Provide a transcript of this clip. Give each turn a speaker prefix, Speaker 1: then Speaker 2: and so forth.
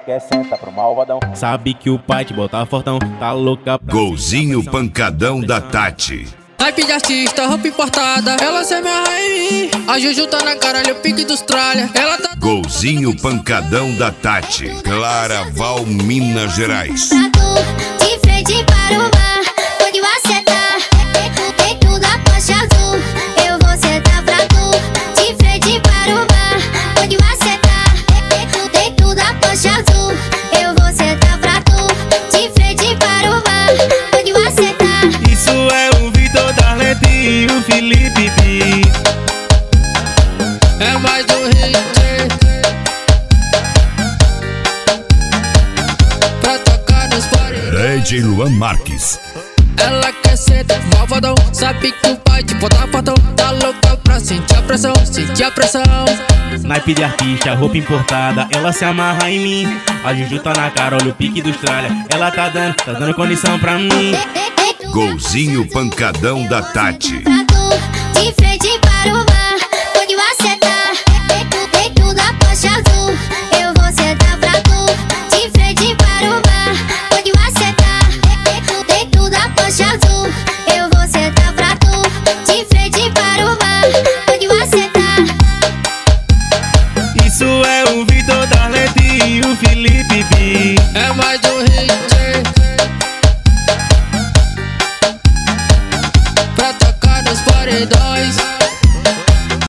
Speaker 1: quer sentar pro malvadão.
Speaker 2: Sabe que o pai te botar fortão, tá louca pra...
Speaker 3: Golzinho pancadão da Tati.
Speaker 4: Naipe de artista, roupa importada, ela se amarra em mim. A Juju tá na caralho, pique dos tralha. Ela tá...
Speaker 3: Golzinho pancadão da Tati. Claraval, Minas Gerais.
Speaker 5: De frente para o mar, onde você tá? Dentro da coxa azul, eu vou sentar pra tu. De frente para o mar, onde você tá? Dentro da coxa azul, eu vou sentar pra tu. De frente para o mar, onde você tá?
Speaker 2: Isso é o Vitor Darlete e o Felipe B.
Speaker 4: É mais do hit pra tocar nos paredões.
Speaker 3: DJ Luan Marques.
Speaker 4: Ela quer ser malvadão, sabe que o pai te botar fortão. Tá louca pra sentir a pressão, sentir a pressão.
Speaker 2: Naipe de artista, roupa importada, ela se amarra em mim. A Juju tá na cara, olha o pique dos tralha. Ela tá dando condição pra mim.
Speaker 3: Golzinho pancadão da Tati.
Speaker 5: De frente para o mar, onde você tá? Dentro da coxa azul, eu vou sentar pra tu. De frente para o mar, onde você tá? Dentro da coxa azul, eu vou sentar pra tu. De frente para o mar, onde você tá?
Speaker 2: Isso é o Vitor Darlete e o Felipe B.
Speaker 4: É mais do hit